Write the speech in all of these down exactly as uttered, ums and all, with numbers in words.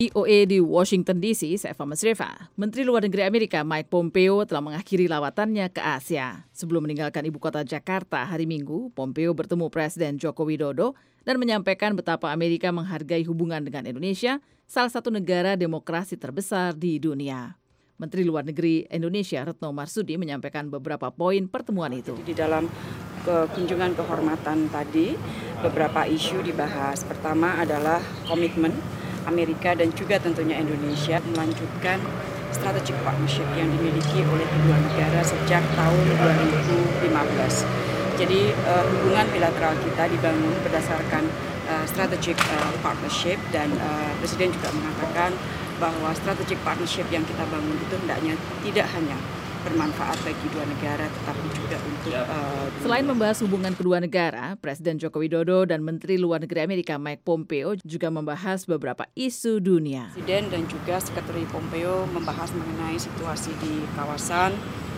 V O A di Washington D C, saya Eva Masreva. Menteri Luar Negeri Amerika Mike Pompeo telah mengakhiri lawatannya ke Asia. Sebelum meninggalkan ibu kota Jakarta hari Minggu, Pompeo bertemu Presiden Joko Widodo dan menyampaikan betapa Amerika menghargai hubungan dengan Indonesia, salah satu negara demokrasi terbesar di dunia. Menteri Luar Negeri Indonesia Retno Marsudi menyampaikan beberapa poin pertemuan itu. Di dalam kunjungan kehormatan tadi, beberapa isu dibahas. Pertama adalah komitmen Amerika dan juga tentunya Indonesia melanjutkan strategic partnership yang dimiliki oleh kedua negara sejak tahun dua ribu lima belas. Jadi uh, hubungan bilateral kita dibangun berdasarkan uh, strategic uh, partnership dan uh, Presiden juga mengatakan bahwa strategic partnership yang kita bangun itu hendaknya tidak hanya bermanfaat bagi dua negara, tetapi juga untuk uh, Selain membahas hubungan kedua negara, Presiden Joko Widodo dan Menteri Luar Negeri Amerika Mike Pompeo juga membahas beberapa isu dunia. Presiden dan juga Sekretari Pompeo membahas mengenai situasi di kawasan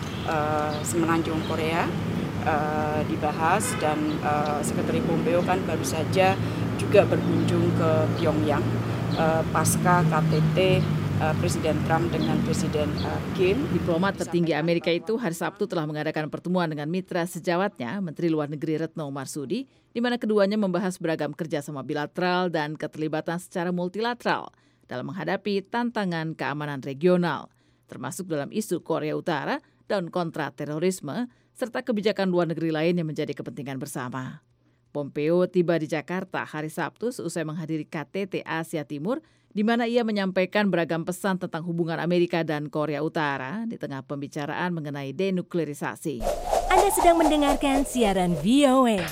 uh, Semenanjung Korea uh, dibahas dan uh, Sekretari Pompeo kan baru saja juga berkunjung ke Pyongyang uh, pasca K T T Presiden Trump dengan Presiden uh, Kim. Diplomat tertinggi Amerika itu hari Sabtu telah mengadakan pertemuan dengan mitra sejawatnya, Menteri Luar Negeri Retno Marsudi, di mana keduanya membahas beragam kerjasama bilateral dan keterlibatan secara multilateral dalam menghadapi tantangan keamanan regional, termasuk dalam isu Korea Utara dan kontra terorisme, serta kebijakan luar negeri lain yang menjadi kepentingan bersama. Pompeo tiba di Jakarta hari Sabtu seusai menghadiri K T T Asia Timur, di mana ia menyampaikan beragam pesan tentang hubungan Amerika dan Korea Utara di tengah pembicaraan mengenai denuklerisasi. Anda sedang mendengarkan siaran V O A.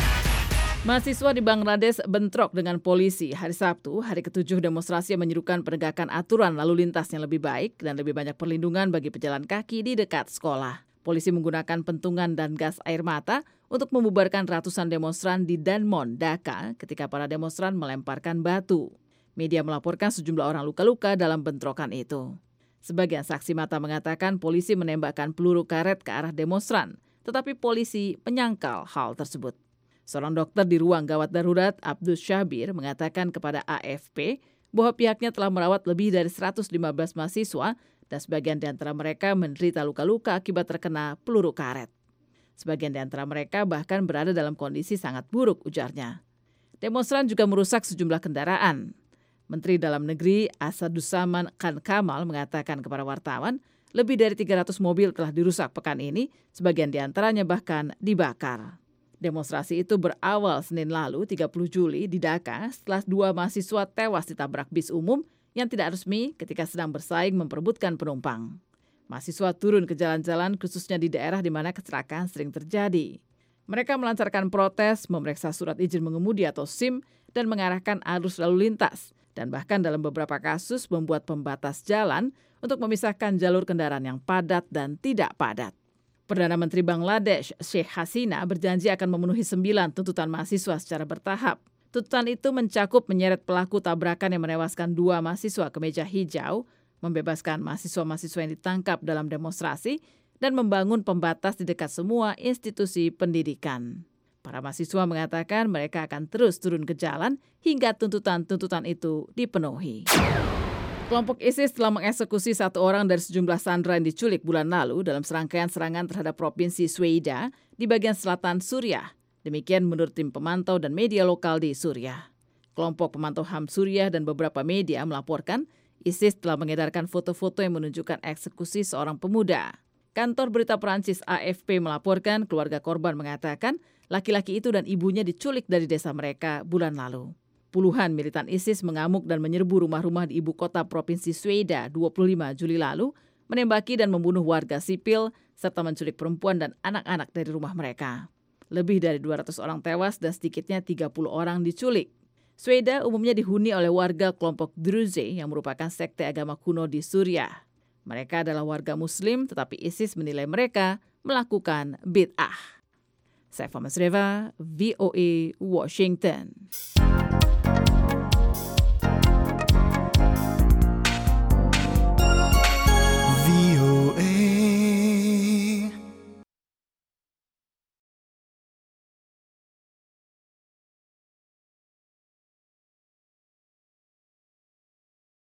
Mahasiswa di Bangladesh bentrok dengan polisi hari Sabtu, hari ketujuh demonstrasi yang menyerukan penegakan aturan lalu lintas yang lebih baik dan lebih banyak perlindungan bagi pejalan kaki di dekat sekolah. Polisi menggunakan pentungan dan gas air mata untuk membubarkan ratusan demonstran di Danmon, Dhaka ketika para demonstran melemparkan batu. Media melaporkan sejumlah orang luka-luka dalam bentrokan itu. Sebagian saksi mata mengatakan polisi menembakkan peluru karet ke arah demonstran, tetapi polisi menyangkal hal tersebut. Seorang dokter di ruang gawat darurat, Abdul Syabir, mengatakan kepada A F P bahwa pihaknya telah merawat lebih dari seratus lima belas mahasiswa dan sebagian di antara mereka menderita luka-luka akibat terkena peluru karet. Sebagian di antara mereka bahkan berada dalam kondisi sangat buruk, ujarnya. Demonstran juga merusak sejumlah kendaraan. Menteri Dalam Negeri Asadussaman Khan Kamal mengatakan kepada wartawan, lebih dari tiga ratus mobil telah dirusak pekan ini, sebagian di antaranya bahkan dibakar. Demonstrasi itu berawal Senin lalu, tiga puluh Juli, di Dhaka setelah dua mahasiswa tewas ditabrak bis umum yang tidak resmi ketika sedang bersaing memperebutkan penumpang. Mahasiswa turun ke jalan-jalan khususnya di daerah di mana kecelakaan sering terjadi. Mereka melancarkan protes, memeriksa surat izin mengemudi atau SIM, dan mengarahkan arus lalu lintas. Dan bahkan dalam beberapa kasus membuat pembatas jalan untuk memisahkan jalur kendaraan yang padat dan tidak padat. Perdana Menteri Bangladesh Sheikh Hasina berjanji akan memenuhi sembilan tuntutan mahasiswa secara bertahap. Tuntutan itu mencakup menyeret pelaku tabrakan yang menewaskan dua mahasiswa kemeja hijau, membebaskan mahasiswa-mahasiswa yang ditangkap dalam demonstrasi, dan membangun pembatas di dekat semua institusi pendidikan. Para mahasiswa mengatakan mereka akan terus turun ke jalan hingga tuntutan-tuntutan itu dipenuhi. Kelompok ISIS telah mengeksekusi satu orang dari sejumlah sandera yang diculik bulan lalu dalam serangkaian serangan terhadap provinsi Sweida di bagian selatan Suriah. Demikian menurut tim pemantau dan media lokal di Suriah. Kelompok pemantau H A M Suriah dan beberapa media melaporkan ISIS telah mengedarkan foto-foto yang menunjukkan eksekusi seorang pemuda. Kantor berita Perancis A F P melaporkan keluarga korban mengatakan laki-laki itu dan ibunya diculik dari desa mereka bulan lalu. Puluhan militan ISIS mengamuk dan menyerbu rumah-rumah di ibu kota provinsi Sweida dua puluh lima Juli lalu, menembaki dan membunuh warga sipil, serta menculik perempuan dan anak-anak dari rumah mereka. Lebih dari dua ratus orang tewas dan sedikitnya tiga puluh orang diculik. Sweida umumnya dihuni oleh warga kelompok Druze yang merupakan sekte agama kuno di Suriah. Mereka adalah warga Muslim, tetapi ISIS menilai mereka melakukan bid'ah. Saya Eva Masreva, V O A, Washington.